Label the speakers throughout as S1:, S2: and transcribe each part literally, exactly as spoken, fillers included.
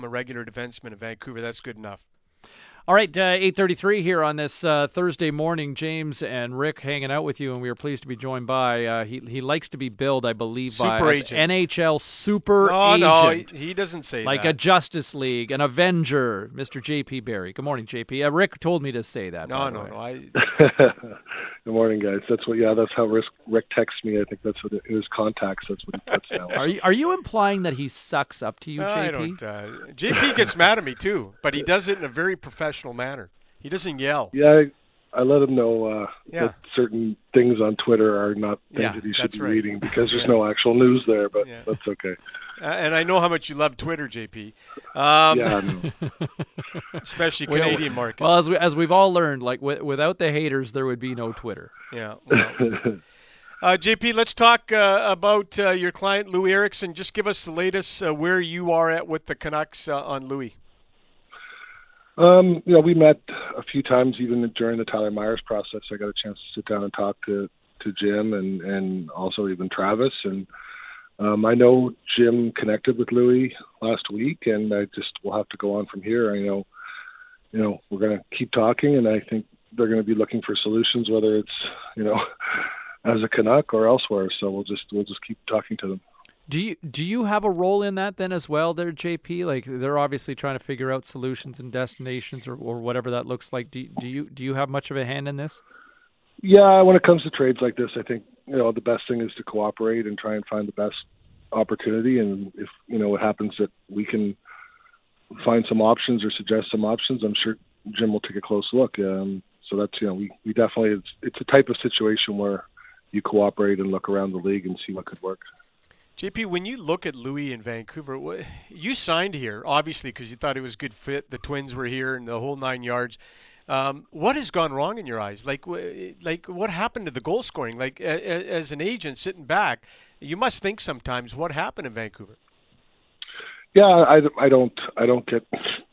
S1: a regular defenseman in Vancouver. That's good enough.
S2: All right, uh, eight thirty-three here on this uh, Thursday morning. James and Rick hanging out with you, and we are pleased to be joined by, uh, he he likes to be billed, I believe,
S1: super
S2: by
S1: agent.
S2: N H L super
S1: no,
S2: agent.
S1: No, he, he doesn't say
S2: like
S1: that.
S2: Like a Justice League, an Avenger, Mister J P Barry. Good morning, J P. Uh, Rick told me to say that.
S1: No,
S2: by
S1: no,
S2: the
S1: no.
S2: way.
S1: I...
S3: Good morning, guys. That's what. Yeah, that's how Rick, Rick texts me. I think that's what it, his contacts. That's what he puts now.
S2: Are you are you implying that he sucks up to you,
S1: no,
S2: J P?
S1: I don't. Uh, J P gets mad at me too, but he does it in a very professional manner. He doesn't yell.
S3: Yeah, I, I let him know uh,
S1: yeah.
S3: that certain things on Twitter are not things
S1: yeah,
S3: that he should be
S1: right.
S3: reading because there's
S1: yeah.
S3: no actual news there. But
S1: yeah.
S3: that's okay.
S1: Uh, and I know how much you love Twitter, J P. Um,
S3: yeah, no.
S1: especially Canadian
S2: well,
S1: markets.
S2: Well, as we, as we've all learned, like w- without the haters, there would be no Twitter.
S1: Yeah. Well. uh, J P, let's talk uh, about uh, your client, Loui Eriksson. Just give us the latest uh, where you are at with the Canucks uh, on Loui.
S3: Um, you know, we met a few times even during the Tyler Myers process. I got a chance to sit down and talk to, to Jim and, and also even Travis. And um, I know Jim connected with Loui last week, and I just will have to go on from here. I know, you know, we're going to keep talking, and I think they're going to be looking for solutions, whether it's, you know, as a Canuck or elsewhere. So we'll just we'll just keep talking to them.
S2: Do you do you have a role in that then as well there, J P? Like they're obviously trying to figure out solutions and destinations or, or whatever that looks like. Do, do you do you have much of a hand in this?
S3: Yeah, when it comes to trades like this, I think, you know, the best thing is to cooperate and try and find the best opportunity. And if, you know, it happens that we can find some options or suggest some options, I'm sure Jim will take a close look. Um, so that's, you know, we, we definitely, it's, it's a type of situation where you cooperate and look around the league and see what could work.
S1: J P, when you look at Loui in Vancouver, you signed here, obviously, because you thought it was a good fit. The Twins were here and the whole nine yards. Um, what has gone wrong in your eyes? Like, like what happened to the goal scoring? Like, a, a, as an agent sitting back, you must think sometimes what happened in Vancouver.
S3: Yeah, I, I don't I don't get.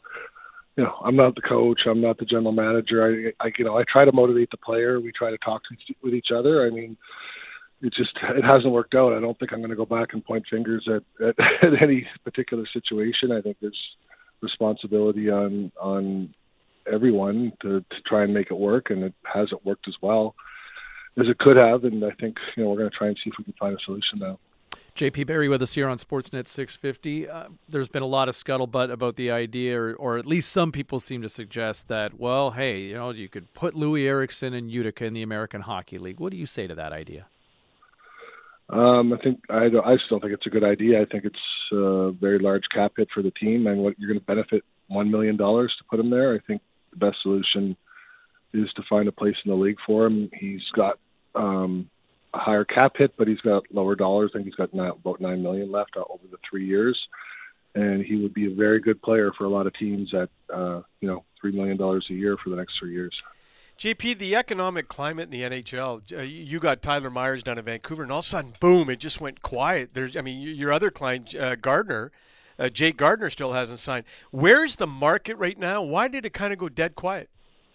S3: You know, I'm not the coach. I'm not the general manager. I, I you know I try to motivate the player. We try to talk to, with each other. I mean. It just it hasn't worked out. I don't think I'm going to go back and point fingers at, at, at any particular situation. I think there's responsibility on on everyone to, to try and make it work, and it hasn't worked as well as it could have. And I think, you know, we're going to try and see if we can find a solution now.
S2: J P Barry with us here on Sportsnet six fifty. Uh, there's been a lot of scuttlebutt about the idea, or, or at least some people seem to suggest that, well, hey, you know, you could put Loui Eriksson and Utica in the American Hockey League. What do you say to that idea?
S3: Um, I think I, don't, I just don't think it's a good idea. I think it's a very large cap hit for the team, and what you're going to benefit one million dollars to put him there. I think the best solution is to find a place in the league for him. He's got um, a higher cap hit, but he's got lower dollars. I think he's got nine, about nine million left over the three years, and he would be a very good player for a lot of teams at uh, you know three million dollars a year for the next three years.
S1: J P, the economic climate in the N H L, uh, you got Tyler Myers down in Vancouver, and all of a sudden, boom, it just went quiet. There's, I mean, your other client, uh, Gardner, uh, Jake Gardner still hasn't signed. Where's the market right now? Why did it kind of go dead quiet?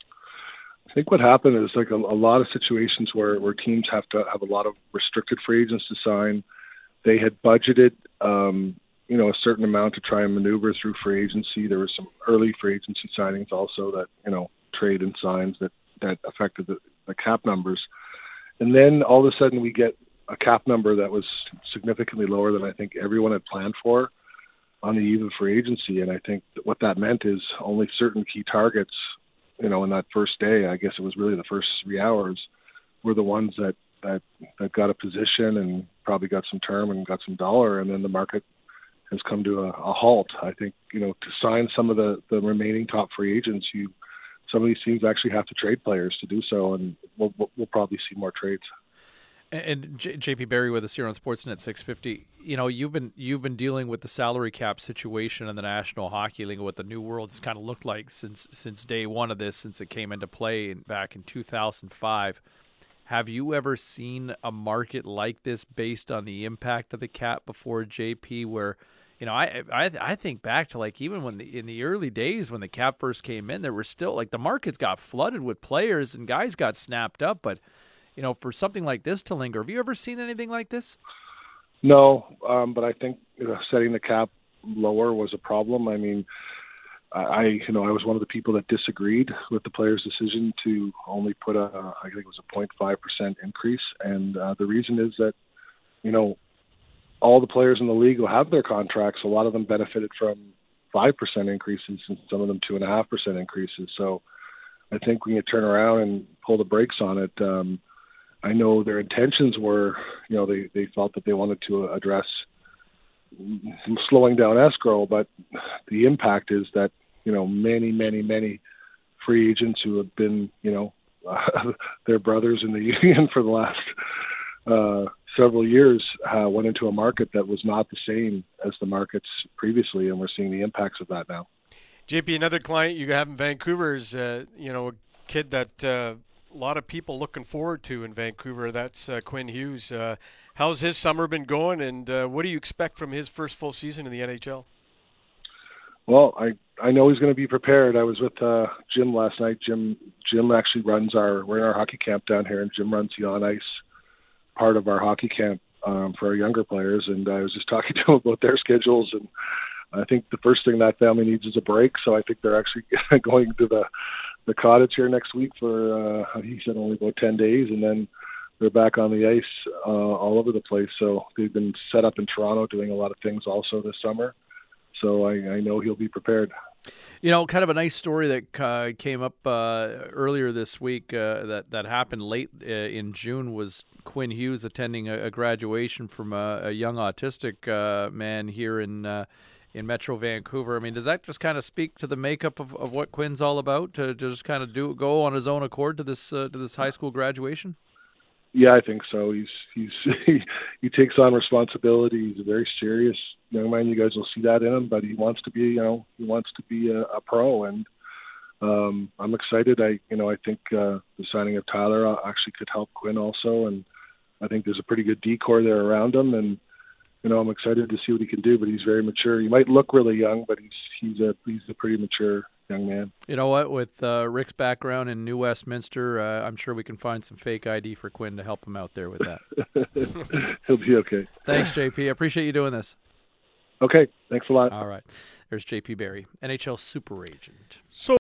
S3: I think what happened is like a, a lot of situations where, where teams have to have a lot of restricted free agents to sign. They had budgeted, um, you know, a certain amount to try and maneuver through free agency. There were some early free agency signings also that, you know, trade and signs that that affected the, the cap numbers. And then all of a sudden we get a cap number that was significantly lower than I think everyone had planned for on the eve of free agency. And I think that what that meant is only certain key targets, you know, in that first day, I guess it was really the first three hours, were the ones that, that, that got a position and probably got some term and got some dollar. And then the market has come to a, a halt. I think, you know, to sign some of the, the remaining top free agents, you, some of these teams actually have to trade players to do so, and we'll, we'll probably see more trades.
S2: And J- JP Barry with us here on Sportsnet six fifty. You know, you've been you've been dealing with the salary cap situation in the National Hockey League, what the new world has kind of looked like since since day one of this, since it came into play in, back in two thousand five. Have you ever seen a market like this based on the impact of the cap before, J P, where, you know, I, I I think back to like even when the, in the early days when the cap first came in, there were still like the markets got flooded with players and guys got snapped up. But, you know, for something like this to linger, have you ever seen anything like this?
S3: No, um, but I think, you know, setting the cap lower was a problem. I mean, I, you know, I was one of the people that disagreed with the players' decision to only put a, I think it was a zero point five percent increase. And uh, the reason is that, you know, all the players in the league who have their contracts, a lot of them benefited from five percent increases and some of them two point five percent increases. So I think when you turn around and pull the brakes on it, um, I know their intentions were, you know, they, they felt that they wanted to address slowing down escrow, but the impact is that, you know, many, many, many free agents who have been, you know, uh, their brothers in the union for the last uh, several years uh, went into a market that was not the same as the markets previously, and we're seeing the impacts of that now.
S1: J P, another client you have in Vancouver is, uh, you know, a kid that uh, a lot of people looking forward to in Vancouver. That's uh, Quinn Hughes. Uh, how's his summer been going, and uh, what do you expect from his first full season in the N H L?
S3: Well, I I know he's going to be prepared. I was with uh, Jim last night. Jim Jim actually runs our we're in our hockey camp down here, and Jim runs the on ice part of our hockey camp um, for our younger players. And I was just talking to him about their schedules, and I think the first thing that family needs is a break. So I think they're actually going to the the cottage here next week for uh, he said only about ten days, and then they're back on the ice uh, all over the place. So they've been set up in Toronto doing a lot of things also this summer. So I, I know he'll be prepared.
S2: You know, kind of a nice story that uh, came up uh, earlier this week uh, that, that happened late uh, in June was Quinn Hughes attending a, a graduation from a, a young autistic uh, man here in uh, in Metro Vancouver. I mean, does that just kind of speak to the makeup of, of what Quinn's all about, to, to just kind of do go on his own accord to this uh, to this high school graduation?
S3: Yeah, I think so. He's he's he, he takes on responsibility. He's a very serious young man. You guys will see that in him, but he wants to be, you know, he wants to be a, a pro, and um, I'm excited. I, you know, I think uh, the signing of Tyler actually could help Quinn also, and I think there's a pretty good decor there around him, and you know, I'm excited to see what he can do. But he's very mature. He might look really young, but he's he's a he's a pretty mature young man.
S2: You know what? With uh, Rick's background in New Westminster, uh, I'm sure we can find some fake I D for Quinn to help him out there with that.
S3: He'll be okay.
S2: Thanks, J P. I appreciate you doing this.
S3: Okay, thanks a lot.
S2: All right. There's J P Barry, N H L super agent.
S1: So